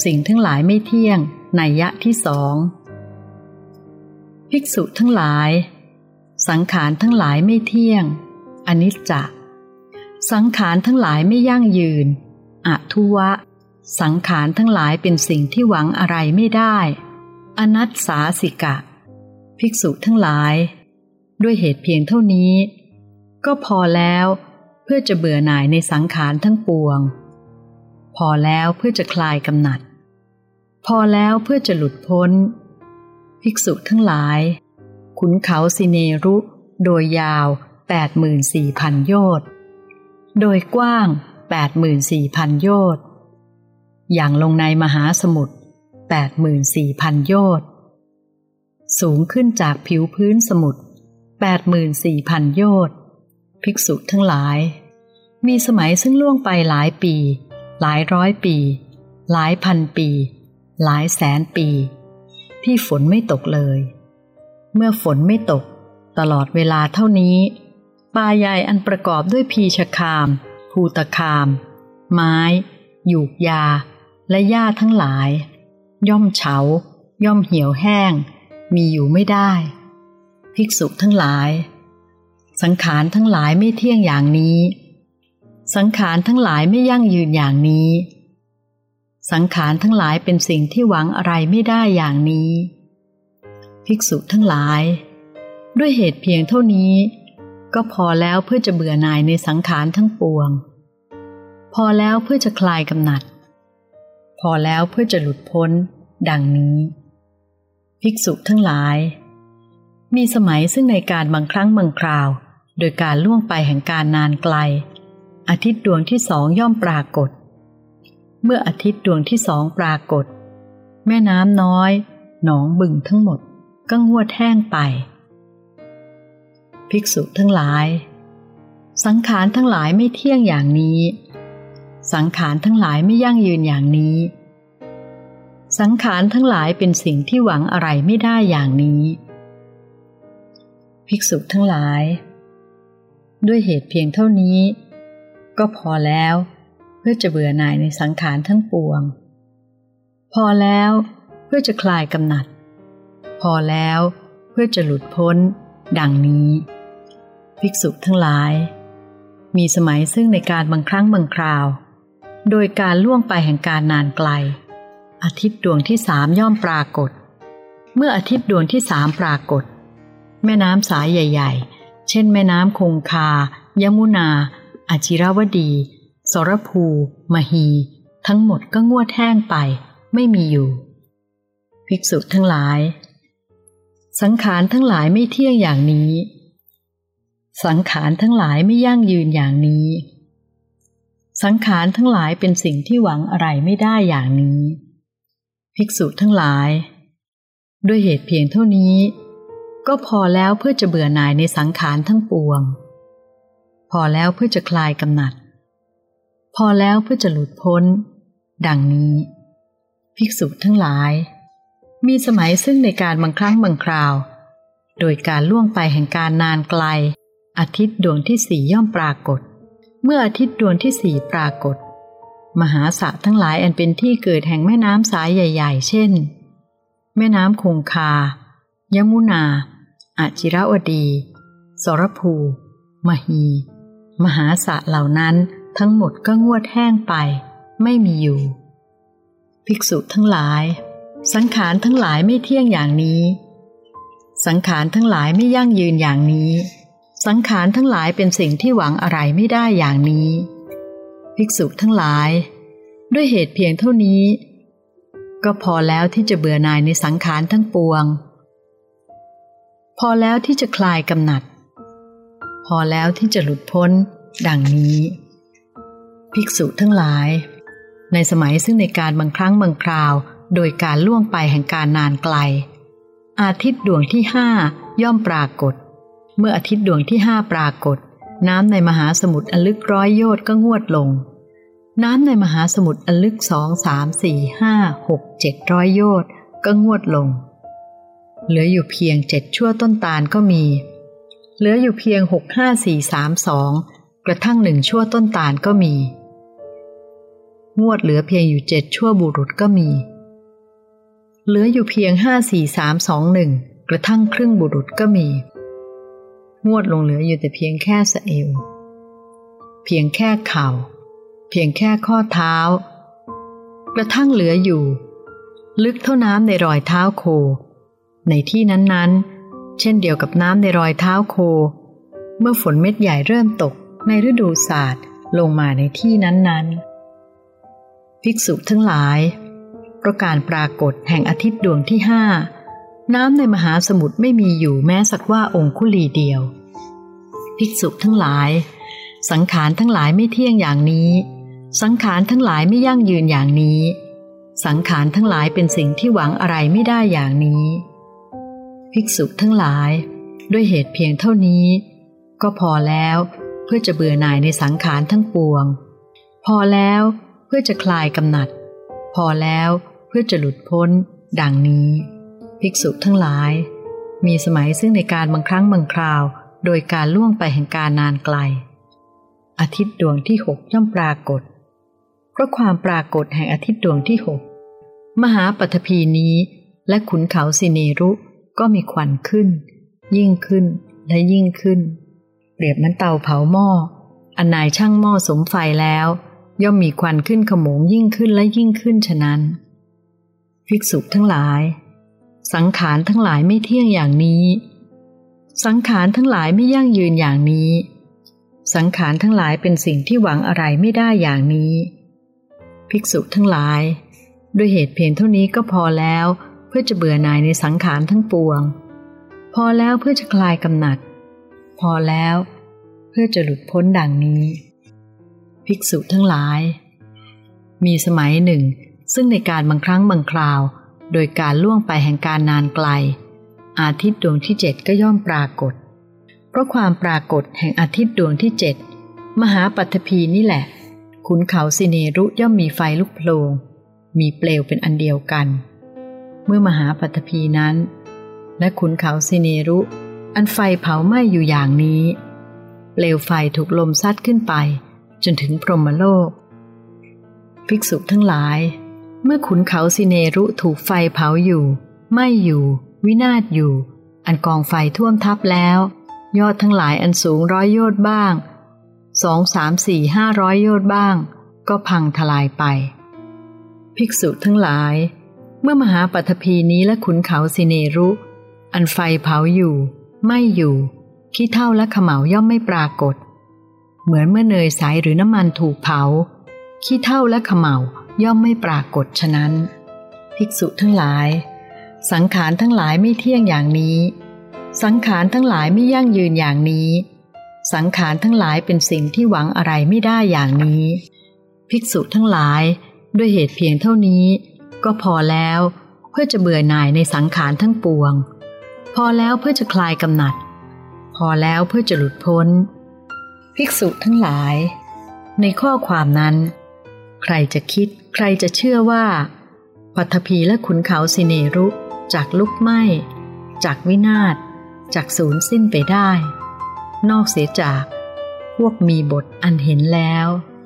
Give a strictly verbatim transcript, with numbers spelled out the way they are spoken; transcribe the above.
สิ่งทั้งหลายไม่เที่ยงนัยยะที่สองภิกษุทั้งหลายสังขารทั้งหลายไม่เที่ยงอนิจจ์สังขารทั้งหลายไม่ยั่งยืนอทุวะสังขารทั้งหลายเป็นสิ่งที่หวังอะไรไม่ได้อนัตสาสิกะภิกษุทั้งหลายด้วยเหตุเพียงเท่านี้ก็พอแล้วเพื่อจะเบื่อหน่ายในสังขารทั้งปวงพอแล้วเพื่อจะคลายกำหนัดพอแล้วเพื่อจะหลุดพ้นภิกษุทั้งหลายขุนเขาสิเนรุโดยยาว แปดหมื่นสี่พัน โยชน์โดยกว้าง แปดหมื่นสี่พัน โยชน์อย่างลงในมหาสมุทร แปดหมื่นสี่พัน โยชน์สูงขึ้นจากผิวพื้นสมุทร แปดหมื่นสี่พัน โยชน์ภิกษุทั้งหลายมีสมัยซึ่งล่วงไปหลายปีหลายร้อยปีหลายพันปีหลายแสนปีที่ฝนไม่ตกเลยเมื่อฝนไม่ตกตลอดเวลาเท่านี้ป่าใหญ่อันประกอบด้วยพีชคามภูตคามไม้หยูกยาและหญ้าทั้งหลายย่อมเฉาย่อมเหี่ยวแห้งมีอยู่ไม่ได้ภิกษุทั้งหลายสังขารทั้งหลายไม่เที่ยงอย่างนี้สังขารทั้งหลายไม่ยั่งยืนอย่างนี้สังขารทั้งหลายเป็นสิ่งที่หวังอะไรไม่ได้อย่างนี้ภิกษุทั้งหลายด้วยเหตุเพียงเท่านี้ก็พอแล้วเพื่อจะเบื่อหน่ายในสังขารทั้งปวงพอแล้วเพื่อจะคลายกำหนัดพอแล้วเพื่อจะหลุดพ้นดังนี้ภิกษุทั้งหลายมีสมัยซึ่งในการบางครั้งบางคราวโดยการล่วงไปแห่งการนานไกลอาทิตย์ดวงที่สองย่อมปรากฏเมื่ออาทิตย์ดวงที่สองปรากฏแม่น้ำน้อยหนองบึงทั้งหมดก็งวดแห้งไปภิกษุทั้งหลายสังขารทั้งหลายไม่เที่ยงอย่างนี้สังขารทั้งหลายไม่ยั่งยืนอย่างนี้สังขารทั้งหลายเป็นสิ่งที่หวังอะไรไม่ได้อย่างนี้ภิกษุทั้งหลายด้วยเหตุเพียงเท่านี้ก็พอแล้วเพื่อจะเบื่อหน่ายในสังขารทั้งปวงพอแล้วเพื่อจะคลายกำหนัดพอแล้วเพื่อจะหลุดพ้นดังนี้ภิกษุทั้งหลายมีสมัยซึ่งในการบางครั้งบางคราวโดยการล่วงไปแห่งการนานไกลอาทิตย์ดวงที่สามย่อมปรากฏเมื่ออาทิตย์ดวงที่สามปรากฏแม่น้ำสายใหญ่ๆเช่นแม่น้ำคงคายมุนาอจิรวดีสรภูมหีทั้งหมดก็งวดแห้งไปไม่มีอยู่ภิกษุทั้งหลายสังขารทั้งหลายไม่เที่ยงอย่างนี้สังขารทั้งหลายไม่ยั่งยืนอย่างนี้สังขารทั้งหลายเป็นสิ่งที่หวังอะไรไม่ได้อย่างนี้ภิกษุทั้งหลายด้วยเหตุเพียงเท่านี้ก็พอแล้วเพื่อจะเบื่อหน่ายในสังขารทั้งปวงพอแล้วเพื่อจะคลายกำหนัดพอแล้วเพื่อจะหลุดพ้นดังนี้ภิกษุทั้งหลายมีสมัยซึ่งในการบางครั้งบางคราวโดยการล่วงไปแห่งการนานไกลอาทิตย์ดวงที่สี่ย่อมปรากฏเมื่ออาทิตย์ดวงที่สี่ปรากฏมหาสระทั้งหลายอันเป็นที่เกิดแห่งแม่น้ำสายใหญ่ๆเช่นแม่น้ำคงคายมุนาอจิรวดีสรภูมหีมหาสระเหล่านั้นทั้งหมดก็งวดแห้งไปไม่มีอยู่ภิกษุทั้งหลายสังขารทั้งหลายไม่เที่ยงอย่างนี้สังขารทั้งหลายไม่ยั่งยืนอย่างนี้สังขารทั้งหลายเป็นสิ่งที่หวังอะไรไม่ได้อย่างนี้ภิกษุทั้งหลายด้วยเหตุเพียงเท่านี้ก็พอแล้วที่จะเบื่อหน่ายในสังขารทั้งปวงพอแล้วที่จะคลายกำหนัดพอแล้วที่จะหลุดพ้นดังนี้ภิกษุทั้งหลายในสมัยซึ่งในการบางครั้งบางคราวโดยการล่วงไปแห่งการนานไกลอาทิตย์ดวงที่ห้าย่อมปรากฏเมื่ออาทิตย์ดวงที่ห้าปรากฏน้ำในมหาสมุทรอันลึกร้อยโยชน์ก็งวดลงน้ำในมหาสมุทรอันลึกสองสามสี่ห้าหกเจ็ดร้อยโยชน์ก็งวดลงเหลืออยู่เพียงเจ็ดชั่วต้นตาลก็มีเหลืออยู่เพียงหกห้าสี่สามสองกระทั่งหนึ่งชั่วต้นตาลก็มีงวดเหลือเพียงอยู่เจ็ดชั่วบุรุษก็มีเหลืออยู่เพียงห้าสี่สามสองหนึ่งกระทั่งครึ่งบุรุษก็มีงวดลงเหลืออยู่แต่เพียงแค่สะเอวเพียงแค่เข่าเพียงแค่ข้อเท้ากระทั่งเหลืออยู่ลึกเท่าน้ำในรอยเท้าโคในที่นั้นๆเช่นเดียวกับน้ำในรอยเท้าโคเมื่อฝนเม็ดใหญ่เริ่มตกในฤดูศาสตร์ลงมาในที่นั้นๆภิกษุทั้งหลายเพราะการปรากฏแห่งอาทิตย์ดวงที่ห้าน้ำในมหาสมุทรไม่มีอยู่แม้สักว่าองคุลีเดียวภิกษุทั้งหลายสังขารทั้งหลายไม่เที่ยงอย่างนี้สังขารทั้งหลายไม่ยั่งยืนอย่างนี้สังขารทั้งหลายเป็นสิ่งที่หวังอะไรไม่ได้อย่างนี้ภิกษุทั้งหลายด้วยเหตุเพียงเท่านี้ก็พอแล้วเพื่อจะเบื่อหน่ายในสังขารทั้งปวงพอแล้วเพื่อจะคลายกำหนัดพอแล้วเพื่อจะหลุดพ้นดังนี้ภิกษุทั้งหลายมีสมัยซึ่งในการบางครั้งบางคราวโดยการล่วงไปแห่งการนานไกลอาทิตย์ดวงที่หกย่อมปรากฏเพราะความปรากฏแห่งอาทิตย์ดวงที่หกมหาปฐพีนี้และขุนเขาสิเนรุก็มีควันขึ้นยิ่งขึ้นและยิ่งขึ้นเปรียบเหมือนเตาเผาหม้ออันนายช่างหม้อสมไฟแล้วย่อมมีควันขึ้นขโมงยิ่งขึ้นและยิ่งขึ้นฉะนั้นภิกษุทั้งหลายสังขารทั้งหลายไม่เที่ยงอย่างนี้สังขารทั้งหลายไม่ยั่งยืนอย่างนี้สังขารทั้งหลายเป็นสิ่งที่หวังอะไรไม่ได้อย่างนี้ภิกษุทั้งหลายด้วยเหตุเพียงเท่านี้ก็พอแล้วเพื่อจะเบื่อหน่ายในสังขารทั้งปวงพอแล้วเพื่อจะคลายกำหนัดพอแล้วเพื่อจะหลุดพ้นดังนี้ภิกษุทั้งหลายมีสมัยหนึ่งซึ่งในการบางครั้งบางคราวโดยการล่วงไปแห่งการนานไกลอาทิตย์ดวงที่เจ็ดก็ย่อมปรากฏเพราะความปรากฏแห่งอาทิตย์ดวงที่เจ็ดมหาปัทภีนี่แหละขุนเขาสิเนรุย่อมมีไฟลุกโผล่มีเปลวเป็นอันเดียวกันเมื่อมหาปัทภีนั้นและขุนเขาสิเนรุอันไฟเผาไหม้อยู่อย่างนี้เปลวไฟถูกลมซัดขึ้นไปจนถึงพรหมโลกภิกษุทั้งหลายเมื่อขุนเขาสิเนรุถูกไฟเผาอยู่ไหม้อยู่วินาศอยู่อันกองไฟท่วมทับแล้วยอดทั้งหลายอันสูงร้อยโยชน์บ้างสองสามสี่ห้าร้อยโยชน์บ้างก็พังทลายไปภิกษุทั้งหลายเมื่อมหาปัทภีนี้และขุนเขาสิเนรุอันไฟเผาอยู่ไหม้อยู่ขี้เถ้าและเขม่าย่อมไม่ปรากฏเหมือนเมื่อเนยใสหรือน้ำมันถูกเผาขี้เถ้าและเขม่าย่อมไม่ปรากฏฉะนั้นภิกษุทั้งหลายสังขารทั้งหลายไม่เที่ยงอย่างนี้สังขารทั้งหลายไม่ยั่งยืนอย่างนี้สังขารทั้งหลายเป็นสิ่งที่หวังอะไรไม่ได้อย่างนี้ภิกษุทั้งหลายด้วยเหตุเพียงเท่านี้ก็พอแล้วเพื่อจะเบื่อหน่ายในสังขารทั้งปวงพอแล้วเพื่อจะคลายกำหนัดพอแล้วเพื่อจะหลุดพ้นภิกษุทั้งหลายในข้อความนั้นใครจะคิดใครจะเชื่อว่าปัทภีและขุนเขาสิเนรุจากลุกไหม้จากวินาศจากสูญสิ้นไปได้นอกเสียจากพวกมีบทอันเห็นแล้ว